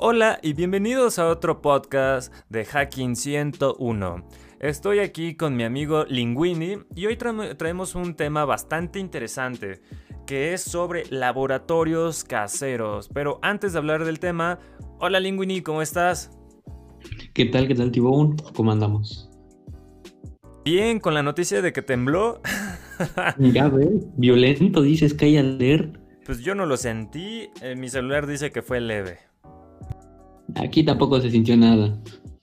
Hola y bienvenidos a otro podcast de Hacking 101. Estoy aquí con mi amigo Linguini y hoy traemos un tema bastante interesante que es sobre laboratorios caseros. Pero antes de hablar del tema, hola Linguini, ¿cómo estás? ¿Qué tal, Tibón? ¿Cómo andamos? Bien, con la noticia de que tembló. Ya ves, violento, dices que hay alert. Pues yo no lo sentí, mi celular dice que fue leve. Aquí tampoco se sintió nada.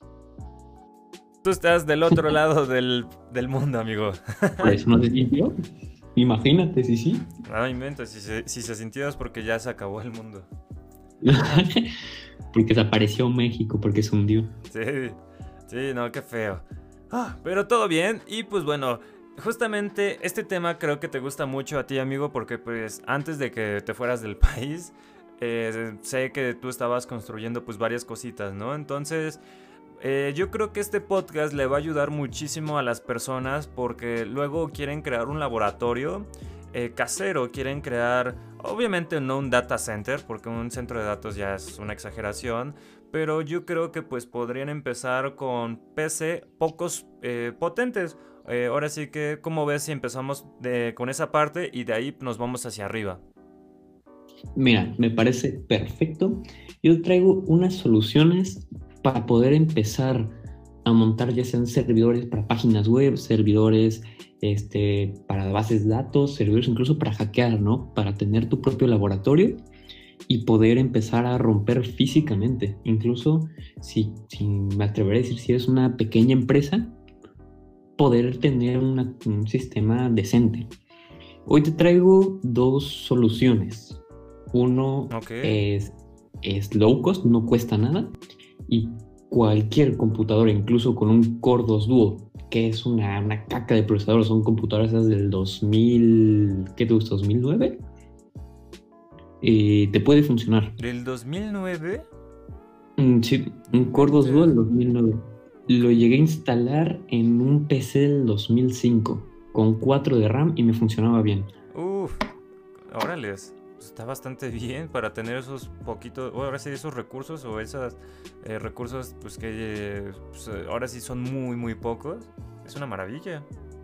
Tú estás del otro lado del mundo, amigo. Por eso no se sintió. Imagínate, sí. No inventes, si se sintió es porque ya se acabó el mundo. Porque desapareció México, porque se hundió. Sí, sí, no, qué feo. Pero todo bien y pues bueno, justamente este tema creo que te gusta mucho a ti, amigo, porque pues antes de que te fueras del país, sé que tú estabas construyendo pues varias cositas, ¿no? Entonces, yo creo que este podcast le va a ayudar muchísimo a las personas porque luego quieren crear un laboratorio casero, quieren crear, obviamente no un data center, porque un centro de datos ya es una exageración, pero yo creo que pues podrían empezar con PC pocos potentes. Ahora sí que, ¿cómo ves si empezamos con esa parte y de ahí nos vamos hacia arriba? Mira, me parece perfecto. Yo traigo unas soluciones para poder empezar a montar ya sean servidores para páginas web, servidores para bases de datos, servidores incluso para hackear, ¿no? Para tener tu propio laboratorio y poder empezar a romper físicamente. Incluso si me atreveré a decir si eres una pequeña empresa, poder tener un sistema decente. Hoy te traigo dos soluciones. Uno Ok. es low cost, no cuesta nada, y cualquier computadora, incluso con un Core 2 Duo, que es una caca de procesador, son computadoras esas del 2000, ¿qué te gusta? ¿2009? Te puede funcionar. ¿Del 2009? Sí, No un Core 2 Duo inventes. del 2009. Lo llegué a instalar en un PC del 2005 con 4 de RAM y me funcionaba bien. Uf, órales. Pues está bastante bien para tener esos poquitos, o ahora sí, esos recursos o esos recursos, pues que pues, ahora sí son muy, muy pocos. Es una maravilla.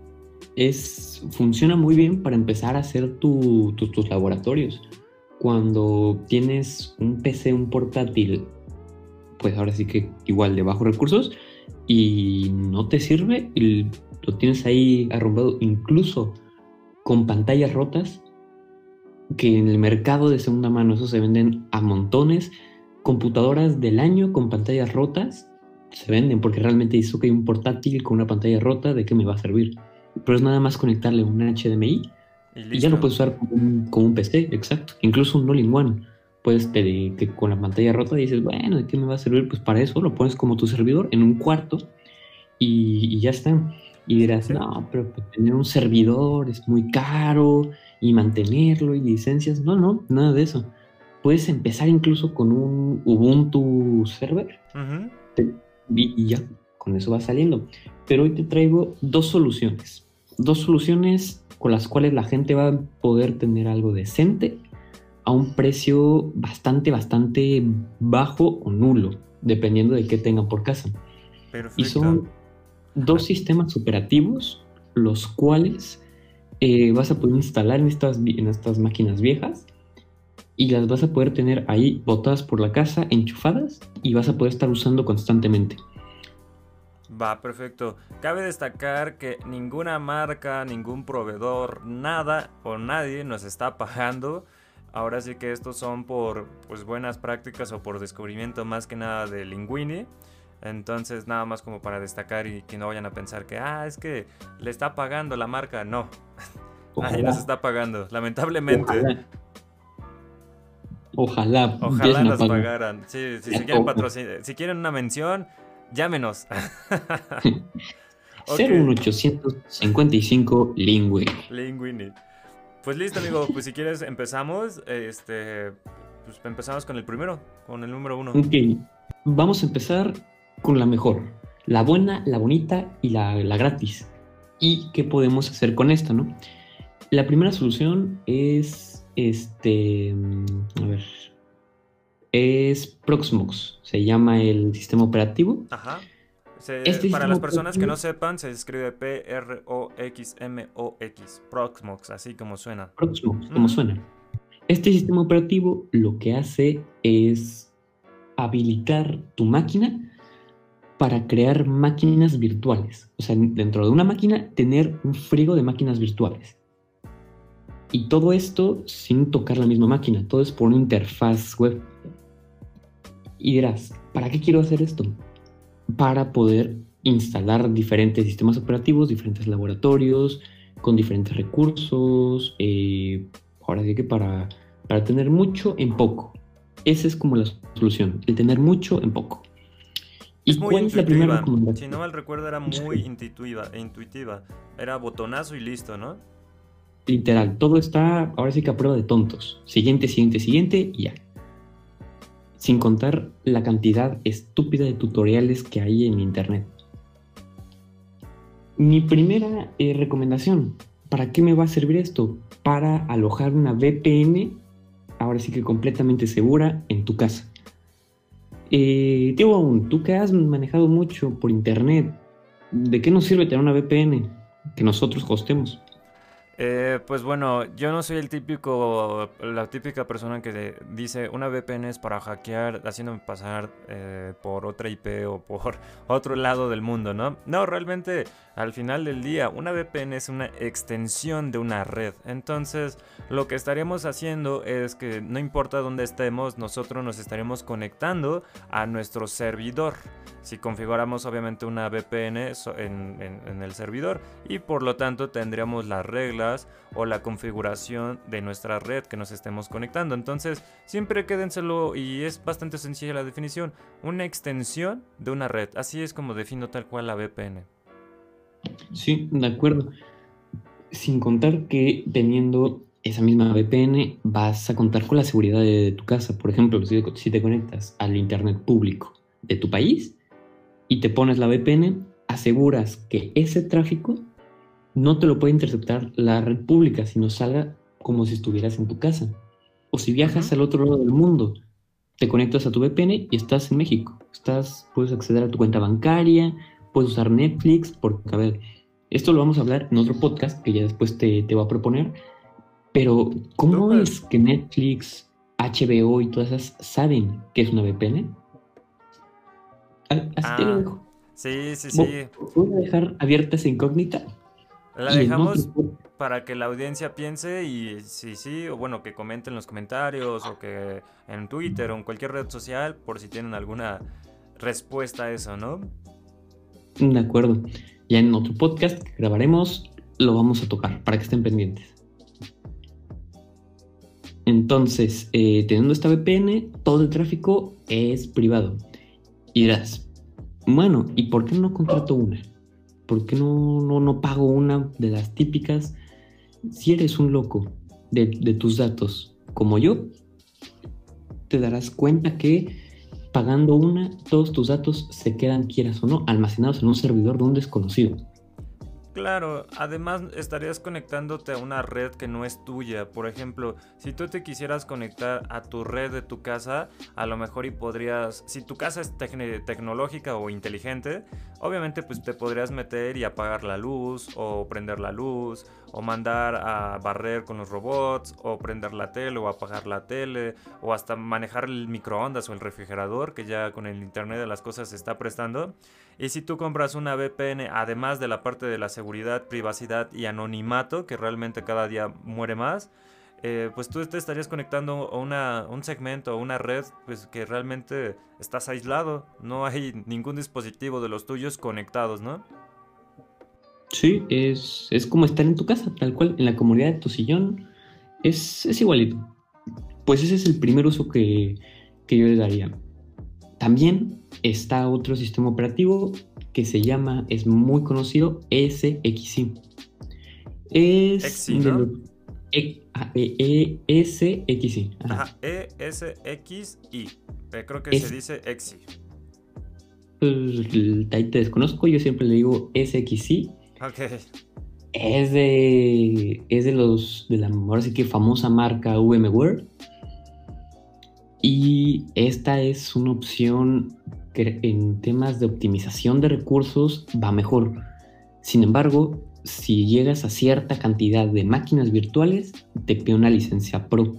Funciona muy bien para empezar a hacer tus laboratorios. Cuando tienes un PC, un portátil, pues ahora sí que igual de bajos recursos y no te sirve y lo tienes ahí arrumbado, incluso con pantallas rotas, que en el mercado de segunda mano eso se venden a montones. Computadoras del año con pantallas rotas se venden porque realmente dices, ok, un portátil con una pantalla rota, ¿de qué me va a servir? Pero es nada más conectarle un HDMI Y y ya lo listo. puedes usar como un PC, exacto. Incluso un All-in-One. Puedes pedir que con la pantalla rota dices, bueno, ¿de qué me va a servir? Pues para eso lo pones como tu servidor en un cuarto y ya está. Y dirás, Sí. no, pero pues, tener un servidor es muy caro y mantenerlo y licencias. No, no, nada de eso. Puedes empezar incluso con un Ubuntu server Ujú. te- y ya, con eso va saliendo. Pero hoy te traigo dos soluciones. Dos soluciones con las cuales la gente va a poder tener algo decente a un precio bastante bajo o nulo, dependiendo de qué tengan por casa. Y Perfecto. son dos sistemas operativos, los cuales vas a poder instalar en estas máquinas viejas y las vas a poder tener ahí botadas por la casa, enchufadas y vas a poder estar usando constantemente. Va, perfecto. Cabe destacar que ninguna marca, ningún proveedor, nada o nadie nos está pagando. Ahora sí que estos son por pues buenas prácticas o por descubrimiento más que nada de Linguini. Entonces nada más como para destacar y que no vayan a pensar que es que le está pagando la marca. No, nadie nos Ojalá, está pagando, lamentablemente. ojalá, ojalá Ojalá empiecen a nos pagar. pagaran. Sí, sí, si Ya quieren toca. patrocinar, si quieren una mención, llámenos. Ok, 01855 Lingüe. Linguini. Pues listo, amigo. Pues si quieres empezamos. Pues empezamos con el primero, con el número uno. Ok, vamos a empezar con la mejor, la buena, la bonita y la gratis. ¿Y qué podemos hacer con esta, no? La primera solución es, a ver, es Proxmox, se llama el sistema operativo. Ajá. Este Para sistema las personas que operativo, no sepan, se escribe Proxmox, Proxmox, así como suena. Proxmox, como Ujú. suena. Este sistema operativo lo que hace es habilitar tu máquina para crear máquinas virtuales. O sea, dentro de una máquina, tener un frigo de máquinas virtuales. Y todo esto sin tocar la misma máquina, todo es por una interfaz web. Y dirás, ¿para qué quiero hacer esto? Para poder instalar diferentes sistemas operativos, diferentes laboratorios, con diferentes recursos. Ahora sí que para tener mucho en poco. Esa es como la solución, el tener mucho en poco. Es ¿Y muy cuál es la primera intuitiva. Si no recomendación? mal recuerdo, era Sí, muy intuitiva. Era botonazo y listo, ¿no? literal, todo está ahora sí que a prueba de tontos. Siguiente, siguiente, siguiente y ya. Sin contar la cantidad estúpida de tutoriales que hay en internet. Mi primera recomendación, ¿para qué me va a servir esto? Para alojar una VPN, ahora sí que completamente segura, en tu casa. Tío, tú que has manejado mucho por internet, ¿de qué nos sirve tener una VPN que nosotros hostemos? Pues bueno, yo no soy la típica persona que dice una VPN es para hackear haciéndome pasar por otra IP o por otro lado del mundo, ¿no? No, realmente al final del día una VPN es una extensión de una red. Entonces lo que estaríamos haciendo es que no importa dónde estemos, nosotros nos estaremos conectando a nuestro servidor. Si configuramos obviamente una VPN en el servidor y por lo tanto tendríamos las reglas o la configuración de nuestra red que nos estemos conectando. Entonces siempre quédenselo y es bastante sencilla la definición. Una extensión de una red. Así es como defino tal cual la VPN. Sí, de acuerdo. Sin contar que teniendo esa misma VPN vas a contar con la seguridad de tu casa. Por ejemplo, si te conectas al internet público de tu país y te pones la VPN, aseguras que ese tráfico no te lo puede interceptar la red pública, sino salga como si estuvieras en tu casa. O si viajas Ujú. al otro lado del mundo, te conectas a tu VPN y estás en México. Puedes acceder a tu cuenta bancaria, puedes usar Netflix, porque, a ver, esto lo vamos a hablar en otro podcast que ya después te va a proponer, pero ¿cómo Súper. es que Netflix, HBO y todas esas saben que es una VPN? Así te lo Ah, dejo. sí, sí, Voy sí. voy a dejar abierta esa incógnita La y en otro dejamos para que la audiencia piense y si sí, o bueno, que comenten en los comentarios o que en Twitter o en cualquier red social por si tienen alguna respuesta a eso, ¿no? De acuerdo. Ya en otro podcast que grabaremos lo vamos a tocar para que estén pendientes. Entonces, teniendo esta VPN, todo el tráfico es privado. Y dirás, bueno, ¿y por qué no contrato una? ¿Por qué no pago una de las típicas? Si eres un loco de tus datos como yo, te darás cuenta que pagando una, todos tus datos se quedan, quieras o no, almacenados en un servidor de un desconocido. Claro, además estarías conectándote a una red que no es tuya. Por ejemplo, si tú te quisieras conectar a tu red de tu casa, a lo mejor y podrías, si tu casa es tecnológica o inteligente, obviamente pues te podrías meter y apagar la luz o prender la luz o mandar a barrer con los robots o prender la tele o apagar la tele o hasta manejar el microondas o el refrigerador que ya con el internet de las cosas se está prestando. Y si tú compras una VPN, además de la parte de la seguridad, privacidad y anonimato, que realmente cada día muere más, pues tú te estarías conectando a un segmento, a una red, pues que realmente estás aislado. No hay ningún dispositivo de los tuyos conectados, ¿no? Sí, es como estar en tu casa, tal cual, en la comodidad de tu sillón, es igualito. Pues ese es el primer uso que yo le daría. También está otro sistema operativo que se llama, es muy conocido, SXI. Es EXI, de los ¿no? SXI. Ajá. Ajá, ESXI. Creo que se Es, dice EXI. pues, ahí te desconozco, yo siempre le digo SXI. Ok. Es de los de la ahora sí que famosa marca VMware. Y esta es una opción que en temas de optimización de recursos va mejor. Sin embargo, si llegas a cierta cantidad de máquinas virtuales, te pide una licencia Pro.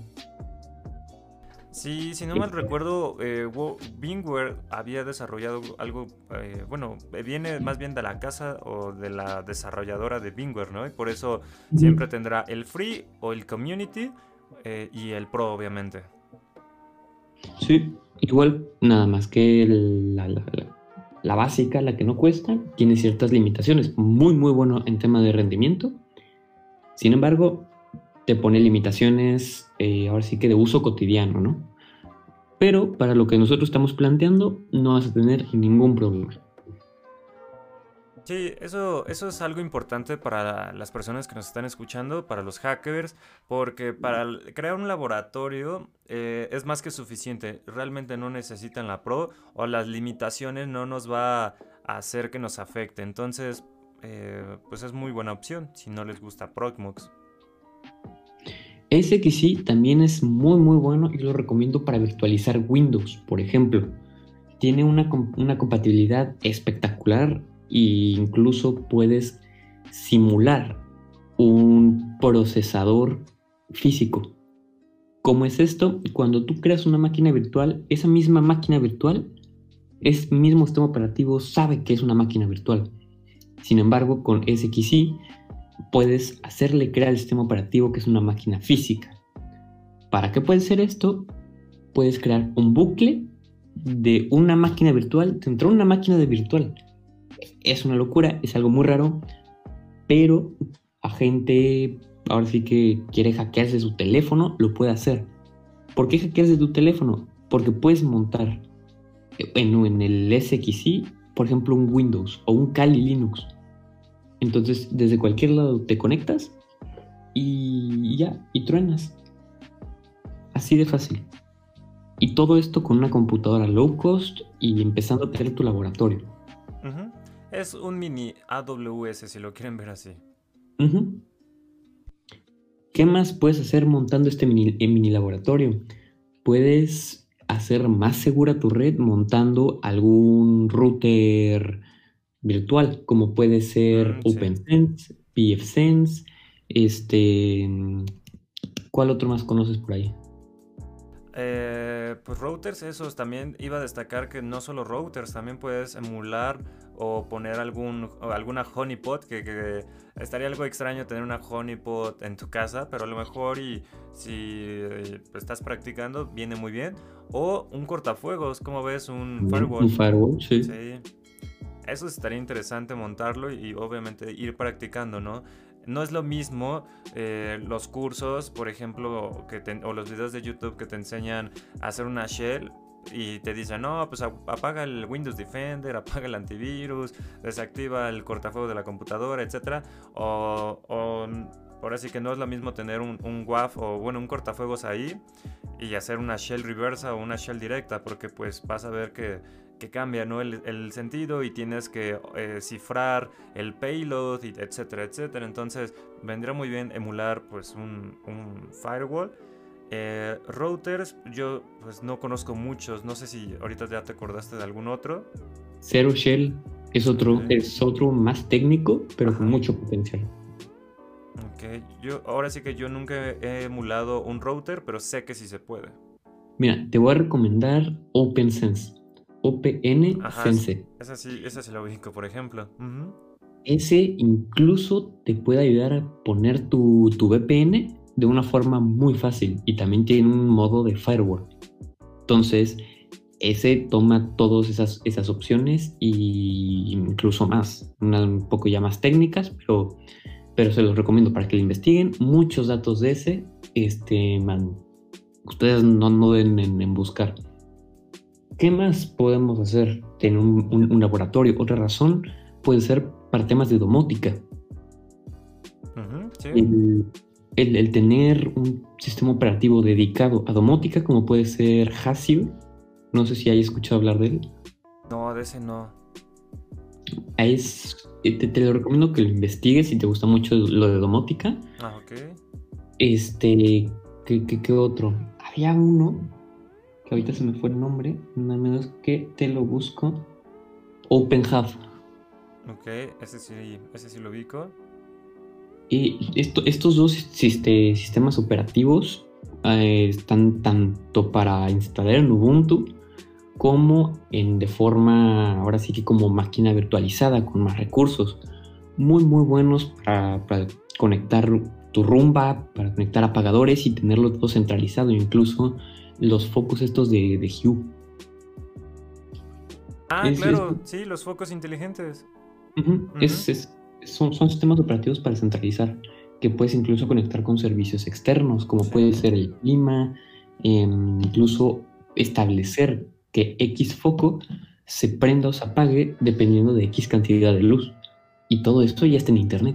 Sí, si no mal recuerdo, VMware había desarrollado algo, bueno, viene más bien de la casa o de la desarrolladora de VMware, ¿no? Y por eso siempre tendrá el Free o el Community y el Pro, obviamente. Sí, igual, nada más que la básica, la que no cuesta, tiene ciertas limitaciones. Muy, muy bueno en tema de rendimiento. Sin embargo, te pone limitaciones, ahora sí que de uso cotidiano, ¿no? Pero para lo que nosotros estamos planteando, no vas a tener ningún problema. Sí, eso es algo importante para las personas que nos están escuchando, para los hackers, porque para crear un laboratorio es más que suficiente. Realmente no necesitan la Pro o las limitaciones no nos va a hacer que nos afecte. Entonces, pues es muy buena opción si no les gusta Proxmox. SXI también es muy, muy bueno y lo recomiendo para virtualizar Windows, por ejemplo. Tiene una compatibilidad espectacular e incluso puedes simular un procesador físico. ¿Cómo es esto? Cuando tú creas una máquina virtual, esa misma máquina virtual, ese mismo sistema operativo sabe que es una máquina virtual. Sin embargo, con SXI puedes hacerle crear el sistema operativo que es una máquina física. ¿Para qué puede ser esto? Puedes crear un bucle de una máquina virtual dentro de una máquina de virtual. Es una locura, es algo muy raro, pero a gente ahora sí que quiere hackearse su teléfono, lo puede hacer. ¿Por qué hackearse tu teléfono? Porque puedes montar en el SXI, por ejemplo, un Windows o un Kali Linux. Entonces, desde cualquier lado te conectas y ya, y truenas. Así de fácil. Y todo esto con una computadora low cost y empezando a tener tu laboratorio. Ujú. Es un mini AWS si lo quieren ver así. Uh-huh. ¿Qué más puedes hacer montando este mini laboratorio? Puedes hacer más segura tu red montando algún router virtual, como puede ser Sí. OpenSense, pfSense, ¿cuál otro más conoces por ahí? Pues routers, esos también iba a destacar que no solo routers, también puedes emular o poner alguna honeypot, que estaría algo extraño tener una honeypot en tu casa, pero a lo mejor y si estás practicando viene muy bien. O un cortafuegos, como ves, un firewall. Un firewall, sí. Sí, eso estaría interesante montarlo y obviamente ir practicando, ¿no? No es lo mismo los cursos, por ejemplo, o los videos de YouTube que te enseñan a hacer una shell y te dicen, no, pues apaga el Windows Defender, apaga el antivirus, desactiva el cortafuegos de la computadora, etcétera. Ahora sí que no es lo mismo tener un WAF o bueno, un cortafuegos ahí y hacer una shell reversa o una shell directa, porque pues vas a ver que cambia, ¿no? el sentido y tienes que cifrar el payload, etcétera, etcétera. Entonces vendría muy bien emular pues un firewall. Routers, yo pues no conozco muchos, no sé si ahorita ya te acordaste de algún otro. Zero Shell es otro más técnico, pero con Ajá. mucho potencial. Ok, ahora sí que yo nunca he emulado un router, pero sé que sí se puede. Mira, te voy a recomendar OpenSense. Ajá, OpenSense. esa sí la ubico, por ejemplo. Ujú. Ese incluso te puede ayudar a poner tu VPN de una forma muy fácil y también tiene un modo de firewall. Entonces, ese toma todas esas opciones e incluso más, un poco ya más técnicas, pero se los recomiendo para que lo investiguen. Muchos datos de ese, ustedes no duden en buscar. ¿Qué más podemos hacer? Tener un laboratorio. Otra razón puede ser para temas de domótica. Ujú, sí. El tener un sistema operativo dedicado a domótica, como puede ser Hasio, no sé si hayas escuchado hablar de él. No, de ese no. Te lo recomiendo que lo investigues si te gusta mucho lo de domótica. Ah, ok. ¿Qué otro? Había uno que ahorita se me fue el nombre, nada menos que te lo busco. OpenHub. Ok, ese sí lo ubico. Y estos dos sistemas operativos están tanto para instalar en Ubuntu como de forma, ahora sí que como máquina virtualizada con más recursos. Muy, muy buenos para conectar tu Rumba, para conectar apagadores y tenerlo todo centralizado, incluso los focos estos de Hue. Ah, claro, sí, los focos inteligentes. Ujú, Ujú. son sistemas operativos para centralizar, que puedes incluso conectar con servicios externos, como Sí, puede ser el clima, incluso establecer que X foco se prenda o se apague dependiendo de X cantidad de luz. Y todo esto ya está en internet.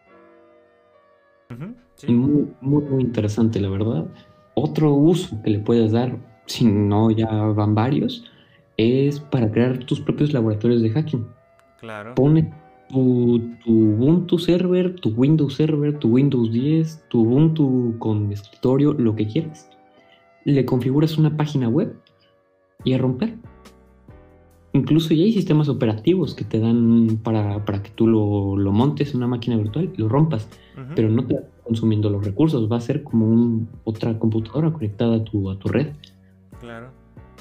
ujú, sí, Muy, muy, muy interesante, la verdad. Otro uso que le puedes dar, si no ya van varios, es para crear tus propios laboratorios de hacking. claro. Pone tu Ubuntu server, tu Windows server, tu Windows 10, tu Ubuntu con escritorio, lo que quieras. Le configuras una página web y a romper. Incluso ya hay sistemas operativos que te dan para que tú lo montes en una máquina virtual y lo rompas, Ujú, pero no te va consumiendo los recursos, va a ser como otra computadora conectada a tu red. claro.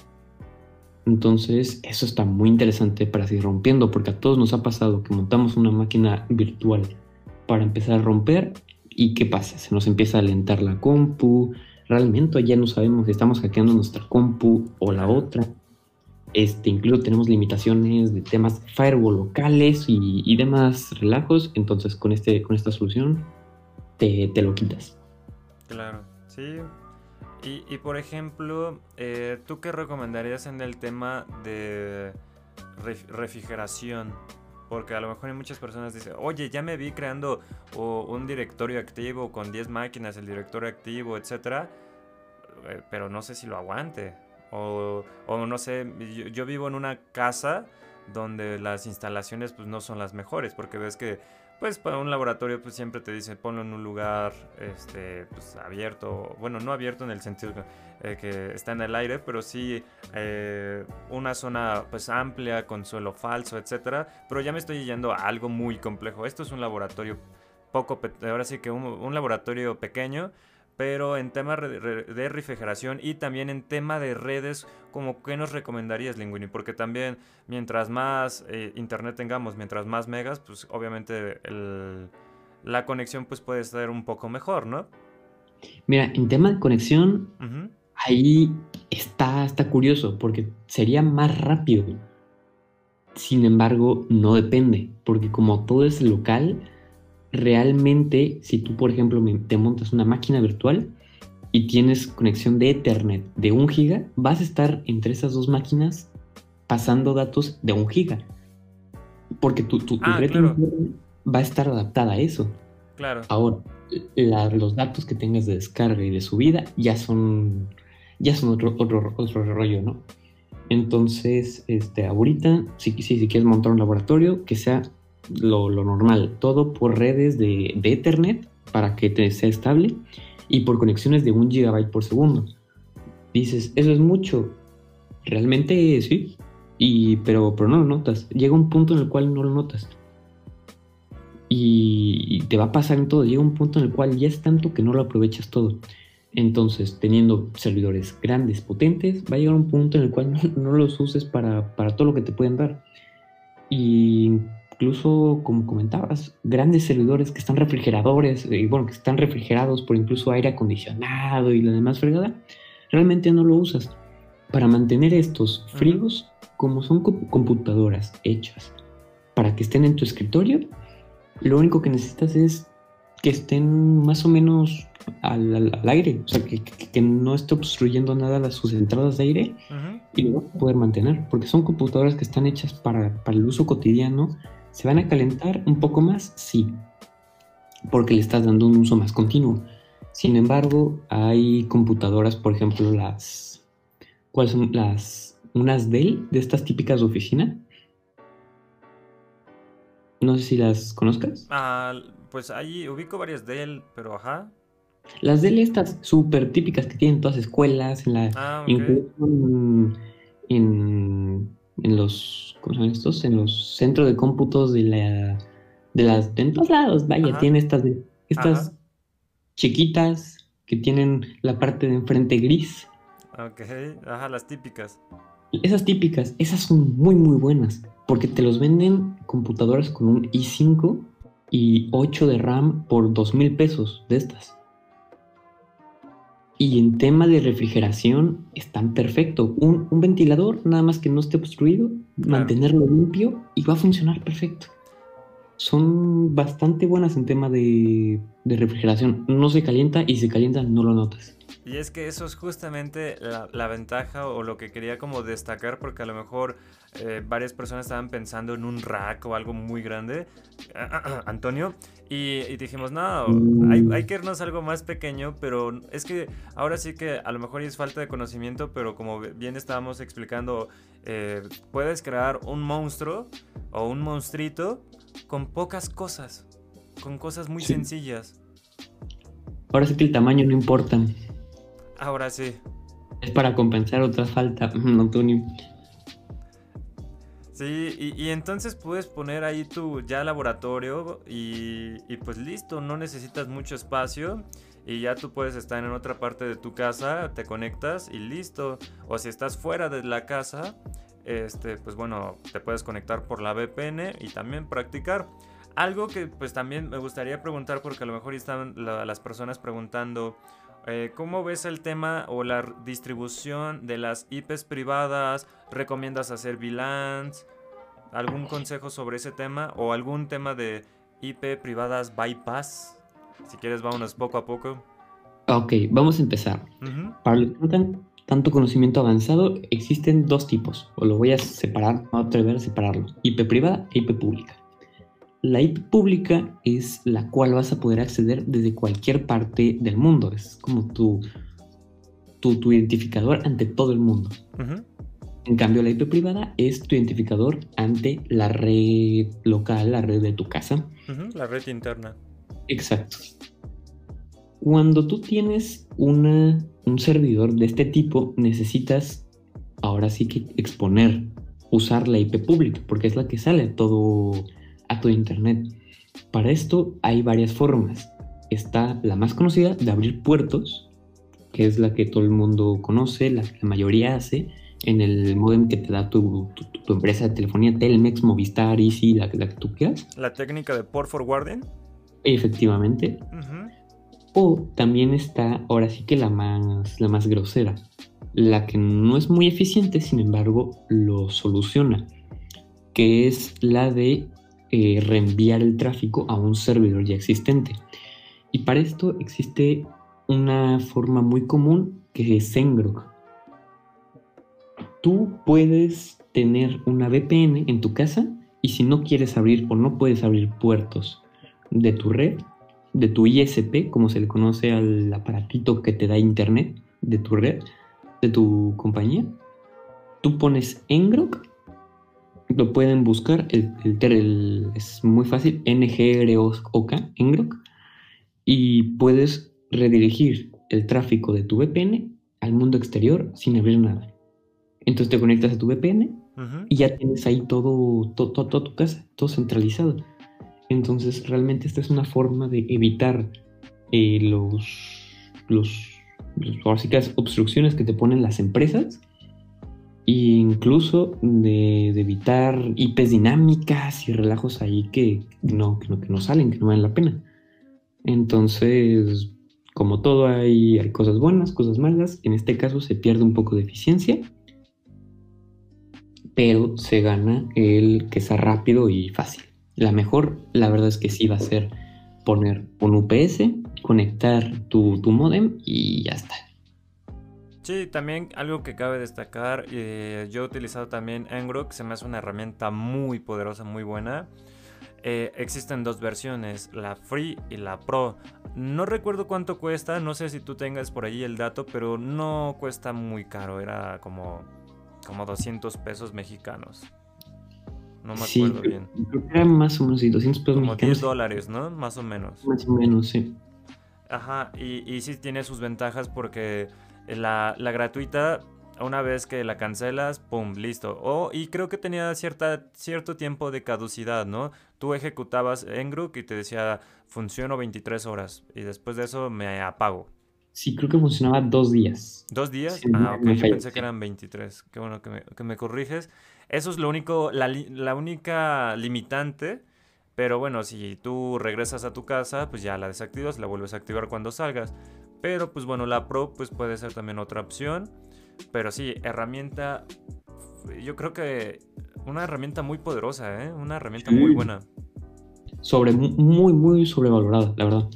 Entonces, eso está muy interesante para seguir rompiendo, porque a todos nos ha pasado que montamos una máquina virtual para empezar a romper y ¿qué pasa? Se nos empieza a alentar la compu, realmente ya no sabemos si estamos hackeando nuestra compu o la Claro. otra. Incluso tenemos limitaciones de temas firewall locales y demás relajos, entonces con esta solución te lo quitas. Claro, sí. Y por ejemplo, ¿tú qué recomendarías en el tema de refrigeración? Porque a lo mejor hay muchas personas dicen, oye, ya me vi creando un directorio activo con 10 máquinas, el directorio activo, etcétera, pero no sé si lo aguante. O no sé, yo vivo en una casa donde las instalaciones pues no son las mejores, porque ves que pues para un laboratorio pues siempre te dicen ponlo en un lugar pues abierto, bueno, no abierto en el sentido que está en el aire, pero sí una zona pues amplia con suelo falso, etcétera. Pero ya me estoy yendo a algo muy complejo. Esto es un laboratorio ahora sí que un laboratorio pequeño, pero en tema de refrigeración y también en tema de redes, como qué nos recomendarías, Linguini, porque también mientras más internet tengamos, mientras más megas, pues obviamente la conexión pues puede ser un poco mejor, ¿no? Mira, en tema de conexión, Ujú. ahí está curioso, porque sería más rápido. Sin embargo, no depende, porque como todo es local, realmente si tú, por ejemplo, te montas una máquina virtual y tienes conexión de Ethernet de 1 giga, vas a estar entre esas dos máquinas pasando datos de 1 giga, porque tu Ah, red claro, interna va a estar adaptada a eso. claro. Ahora, los datos que tengas de descarga y de subida ya son otro rollo, ¿no? Entonces, ahorita, si quieres montar un laboratorio, que sea lo normal, todo por redes de Ethernet para que te sea estable y por conexiones de 1 GB por segundo. Dices, eso es mucho. Realmente sí, pero no lo notas. Llega un punto en el cual no lo notas. Y te va a pasar en todo. Llega un punto en el cual ya es tanto que no lo aprovechas todo. Entonces, teniendo servidores grandes, potentes, va a llegar un punto en el cual no los uses para todo lo que te pueden dar. Y incluso, como comentabas, grandes servidores que están refrigeradores, y bueno, que están refrigerados por incluso aire acondicionado y la demás fregada, realmente no lo usas. Para mantener estos Ujú. fríos, como son computadoras hechas para que estén en tu escritorio, lo único que necesitas es que estén más o menos al aire, o sea, que no esté obstruyendo nada sus entradas de aire Ujú. y lo vas a poder mantener, porque son computadoras que están hechas para el uso cotidiano. ¿Se van a calentar un poco más? Sí, porque le estás dando un uso más continuo. Sin embargo, hay computadoras, por ejemplo, ¿cuáles son unas Dell de estas típicas de oficina? No sé si las conozcas. Ah, pues ahí ubico varias de él, pero ajá. Las DL estas súper típicas que tienen todas las escuelas, Ah, ok. incluso en los, ¿cómo se llaman estos? En los centros de cómputos en todos lados, vaya, Ajá, tiene estas ajá. chiquitas que tienen la parte de enfrente gris. Ok, ajá, las típicas. Esas típicas, esas son muy, muy buenas, porque te los venden computadoras con un i5 y 8 de RAM por 2,000 pesos de estas. Y en tema de refrigeración están perfecto. Un ventilador, nada más que no esté obstruido, Claro. mantenerlo limpio y va a funcionar perfecto. Son bastante buenas en tema de refrigeración. No se calienta y si se calienta no lo notas. Y es que eso es justamente la ventaja o lo que quería como destacar porque a lo mejor varias personas estaban pensando en un rack o algo muy grande, Antonio, y dijimos, no, hay Mm, que irnos a algo más pequeño, pero es que ahora sí que a lo mejor es falta de conocimiento, pero como bien estábamos explicando, puedes crear un monstruo o un monstruito con pocas cosas, con cosas muy sí. sencillas. Ahora sí que el tamaño no importa. Ahora sí. Es para compensar otra falta, Antonio. Sí, y entonces puedes poner ahí tu ya laboratorio y pues listo, no necesitas mucho espacio y ya tú puedes estar en otra parte de tu casa, te conectas y listo. O si estás fuera de la casa, pues bueno, te puedes conectar por la VPN y también practicar. Algo que pues también me gustaría preguntar porque a lo mejor están las personas preguntando, ¿cómo ves el tema o la distribución de las IPs privadas? ¿Recomiendas hacer VLANs? ¿Algún consejo sobre ese tema? ¿O algún tema de IP privadas bypass? Si quieres, vámonos poco a poco. Ok, vamos a empezar. Ujú, Para los que no tengan tanto conocimiento avanzado, existen dos tipos, o lo voy a separar, me voy a atrever a separarlos, IP privada e IP pública. La IP pública es la cual vas a poder acceder desde cualquier parte del mundo, es como tu identificador ante todo el mundo. ujú, En cambio, la IP privada es tu identificador ante la red local, la red de tu casa. ujú, la red interna. Exacto. Cuando tú tienes un servidor de este tipo, necesitas ahora sí que exponer, usar la IP pública, porque es la que sale a todo Internet. Para esto hay varias formas. Está la más conocida de abrir puertos, que es la que todo el mundo conoce, la que la mayoría hace, en el modem que te da tu empresa de telefonía, Telmex, Movistar, Easy, la que tú quieras. La técnica de port forwarding. Efectivamente. Ujú, O también está ahora sí que la más grosera, la que no es muy eficiente, sin embargo, lo soluciona, que es la de reenviar el tráfico a un servidor ya existente. Y para esto existe una forma muy común que es Ngrok. Tú puedes tener una VPN en tu casa y si no quieres abrir o no puedes abrir puertos de tu red, de tu ISP, como se le conoce al aparatito que te da internet de tu red, de tu compañía, tú pones Ngrok, lo pueden buscar, es muy fácil, NGROK, Ngrok, y puedes redirigir el tráfico de tu VPN al mundo exterior sin abrir nada. Entonces te conectas a tu VPN ujú. y ya tienes ahí toda tu casa, todo centralizado. Entonces realmente esta es una forma de evitar eh, los, ahora sí que las obstrucciones que te ponen las empresas e incluso de evitar IPs dinámicas y relajos ahí que no salen, que no valen la pena. Entonces, como todo hay cosas buenas, cosas malas. En este caso se pierde un poco de eficiencia, pero se gana el que sea rápido y fácil. La mejor, la verdad es que sí va a ser poner un UPS, conectar tu modem y ya está. Sí, también algo que cabe destacar, yo he utilizado también Ngrok, se me hace una herramienta muy poderosa, muy buena. Existen dos versiones, la Free y la Pro. No recuerdo cuánto cuesta, no sé si tú tengas por ahí el dato, pero no cuesta muy caro, era como 200 pesos mexicanos. No me Sí, acuerdo bien. creo que era más o menos, sí, 200 pesos Como 10 mexicanos, dólares, ¿no? Más o menos. más o menos, sí. Ajá, y sí tiene sus ventajas porque la gratuita, una vez que la cancelas, pum, listo. Y creo que tenía cierto tiempo de caducidad, ¿no? Tú ejecutabas Ngrok y te decía, funciono 23 horas y después de eso me apago. Sí, creo que funcionaba 2 días. ¿2 días? Sí, Ah, ok, me yo falla, pensé que sí. eran 23. Qué bueno que me corriges. Eso es lo único, la única limitante. Pero bueno, si tú regresas a tu casa, pues ya la desactivas, la vuelves a activar cuando salgas. Pero pues bueno, la Pro pues puede ser también otra opción. Pero sí, herramienta, yo creo que una herramienta muy poderosa, ¿eh? Una herramienta muy Sí. buena. Muy, muy sobrevalorada, la verdad.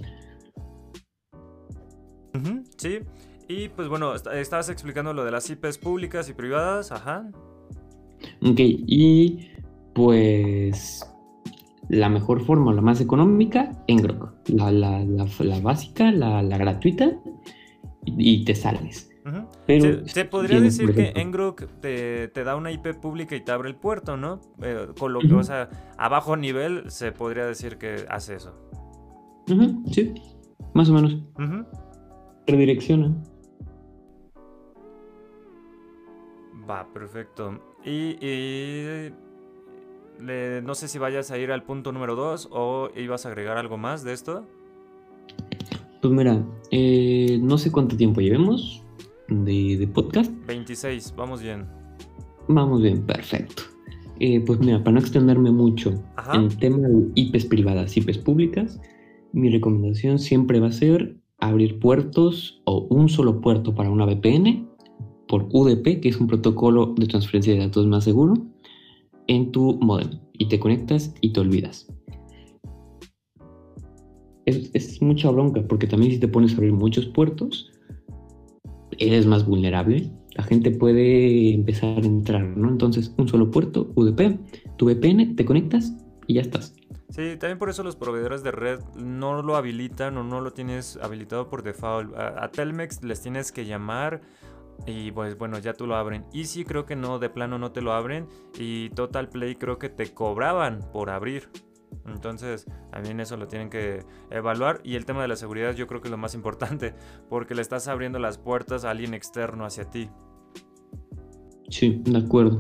Ujú, sí. Y pues bueno, estabas explicando lo de las IPs públicas y privadas, ajá. Ok, y pues la mejor forma, la más económica, Ngrok. La básica, la gratuita, y te sales. Ujú. Pero Se si tú podría tienes, por decir que ejemplo, Ngrok te da una IP pública y te abre el puerto, ¿no? O ujú, sea, a bajo nivel se podría decir que hace eso. ujú, sí, más o menos, Ujú. redirecciona. Va, perfecto. No sé si vayas a ir al punto número 2 o ibas a agregar algo más de esto. Pues mira, no sé cuánto tiempo llevemos de podcast. 26, vamos bien. Vamos bien, perfecto. Pues mira, para no extenderme mucho Ajá. en tema de IPs privadas, IPs públicas, mi recomendación siempre va a ser abrir puertos o un solo puerto para una VPN por UDP, que es un protocolo de transferencia de datos más seguro, en tu modem. Y te conectas y te olvidas. Es mucha bronca, porque también si te pones a abrir muchos puertos, eres más vulnerable. La gente puede empezar a entrar, ¿no? Entonces, un solo puerto, UDP, tu VPN, te conectas y ya estás. Sí, también por eso los proveedores de red no lo habilitan o no lo tienes habilitado por default. A Telmex les tienes que llamar y pues bueno, ya tú lo abren. Easy creo que no, de plano no te lo abren. Y Total Play creo que te cobraban por abrir. Entonces, también eso lo tienen que evaluar. Y el tema de la seguridad yo creo que es lo más importante, porque le estás abriendo las puertas a alguien externo hacia ti. Sí, de acuerdo.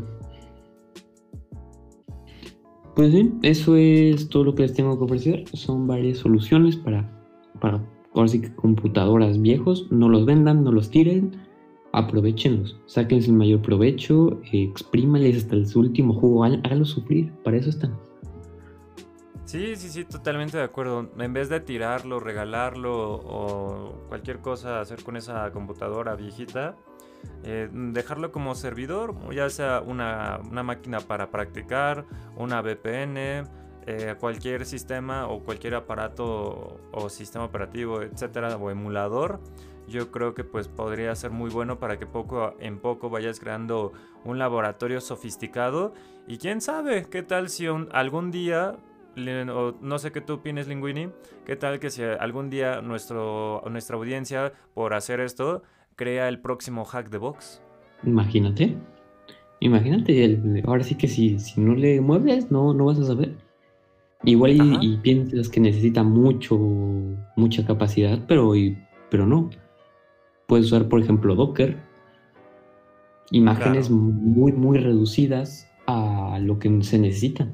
Pues sí, eso es todo lo que les tengo que ofrecer. Son varias soluciones para ahora sí que computadoras viejos. No los vendan, no los tiren, aprovechenlos. Sáquense el mayor provecho, exprímales hasta el su último jugo, háganlos sufrir. Para eso están. Sí, sí, sí, totalmente de acuerdo. En vez de tirarlo, regalarlo o cualquier cosa hacer con esa computadora viejita, dejarlo como servidor, ya sea una máquina para practicar, una VPN, cualquier sistema o cualquier aparato o sistema operativo, etcétera, o emulador. Yo creo que pues podría ser muy bueno para que poco en poco vayas creando un laboratorio sofisticado y quién sabe, qué tal si algún día o no sé qué tú opines, Linguini. ¿Qué tal que si algún día nuestra audiencia, por hacer esto, crea el próximo hack de box? Imagínate, imagínate, ahora sí que si no le mueves, no vas a saber. Igual Ajá, y piensas que necesita mucha capacidad, pero no. Puedes usar, por ejemplo, Docker, imágenes claro. muy, muy reducidas a lo que se necesita.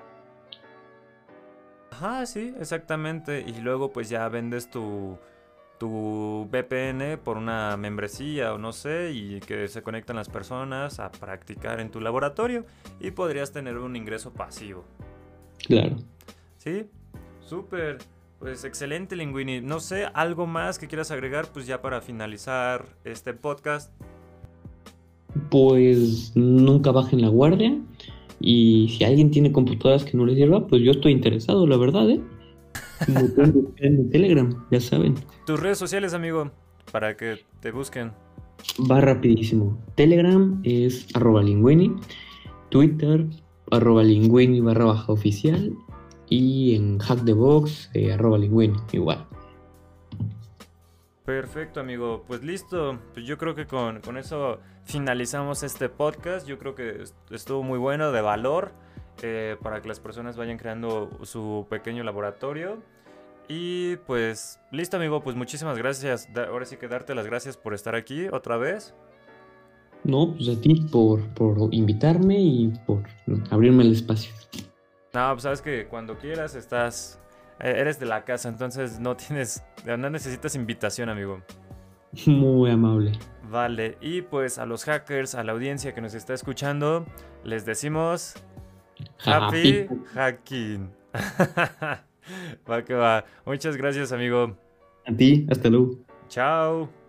Ajá, sí, exactamente. Y luego pues ya vendes tu VPN por una membresía o no sé, y que se conectan las personas a practicar en tu laboratorio y podrías tener un ingreso pasivo. Claro. ¿Sí? Súper. Pues excelente, Linguini. No sé, algo más que quieras agregar, pues ya para finalizar este podcast. Pues nunca bajen la guardia. Y si alguien tiene computadoras que no les sirva, pues yo estoy interesado, la verdad, ¿eh? Me pueden buscar en mi Telegram, ya saben. Tus redes sociales, amigo, para que te busquen. Va rapidísimo. Telegram es @linguini. Twitter @linguini _ oficial. Y en Hackthebox @linguini, igual. Perfecto, amigo. Pues listo. Pues yo creo que con eso finalizamos este podcast. Yo creo que estuvo muy bueno, de valor, para que las personas vayan creando su pequeño laboratorio. Y pues, listo amigo, pues muchísimas gracias. Ahora sí que darte las gracias por estar aquí otra vez. No, pues a ti por invitarme y por abrirme el espacio. No, pues sabes que cuando quieras estás, eres de la casa, entonces no necesitas invitación, amigo. Muy amable. Vale, y pues a los hackers, a la audiencia que nos está escuchando, les decimos Happy. Happy Hacking. Va que va. Muchas gracias, amigo. A ti, hasta luego. Chao.